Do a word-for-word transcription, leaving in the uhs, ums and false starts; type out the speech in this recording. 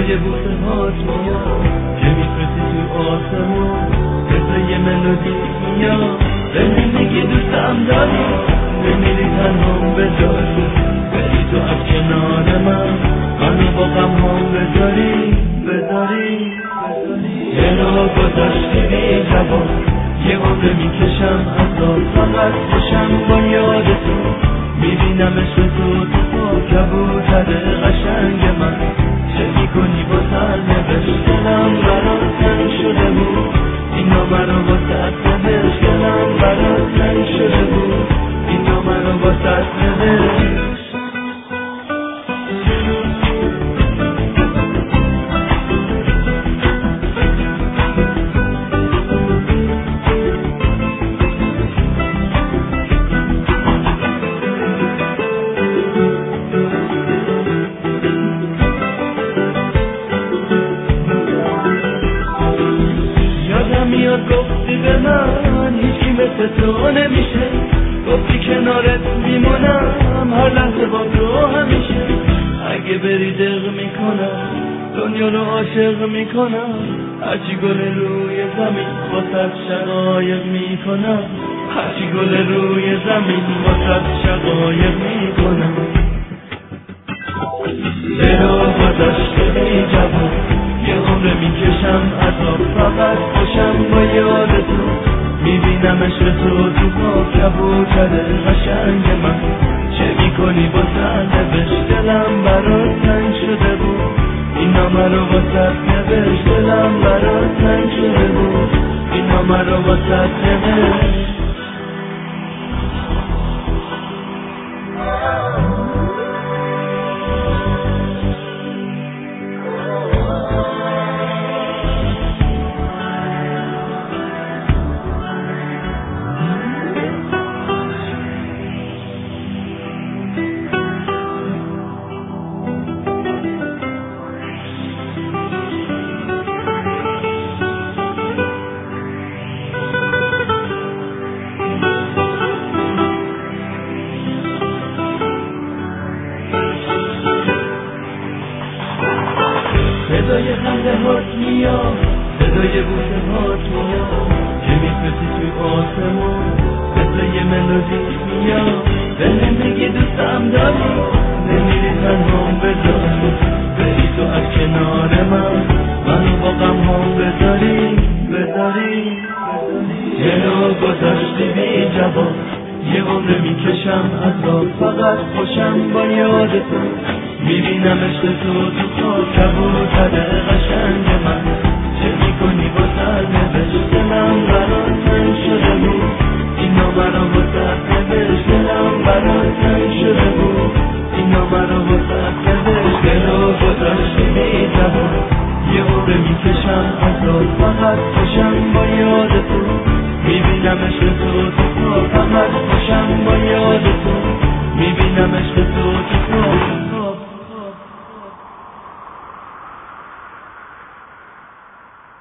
صدای بوسه هات میاد که میفرستی تو آسمون، مثل یه ملودی میاد. بهم میگی دوستم داری، نمیری تنهام بذاری، بری تو از کنار من، منو با غم هم بذاری بذاری. یه راه گذاشتی بی جواب، یه عمر میکشم عذاب، فقط باشم با یاد تو، میبینمش به تو تو پا کبوتر قشنگ من. چه میکنی با سرنوشت، دلم برات تنگ شده بود، این نامه رو با سرنوشت، دلم برات تنگ شده بود، این نامه رو با سرنوشت. میاد گفتی به من هیچی مثل تو نمیشه، گفتی کنارت میمونم هر لحظه با تو همیشه. اگه بری دق میکنم دنیا رو عاشق میکنم، هرچی گل روی زمین واسه شقایق میکنم، هرچی گل روی زمین واسه شقایق میکنم. برو گذاشته بی جواب، یه عمر میکشم عذاب، فقط خوشم با یاد تو، میبینمش به تو تو پا کبوتر قشنگ من. چه میکنی با سرنوشت، دلم برات تنگ شده بود، این نامه رو با سرنوشت، دلم برات تنگ شده بود، این نامه رو با سرنوشت. صدای خنده هات میاد، صدای بوسه هات میاد که میفرستی تو آسمون، مثل یه ملودی میاد. بهم میگی دوستم داری، نمیری تنهام بذاری، بری تو از کنار من، منو با غم هم بذاری بذاری. یه راه گذاشتی بی جواب، یه عمر میکشم عذاب، فقط خوشم با یاد تو، میبینمش به تو تو پا کبوتر قشنگ من. چه میکنی با سرنوشت، دلم برات تنگ شده بود، این نامه رو با سرنوشت، دلم برات تنگ شده بود، این نامه رو با سرنوشت. برو گذاشتی بی جواب، یه عمر میکشم عذاب، فقط خوشم با یاد تو، میبینمش به تو تو پا، فقط خوشم با یاد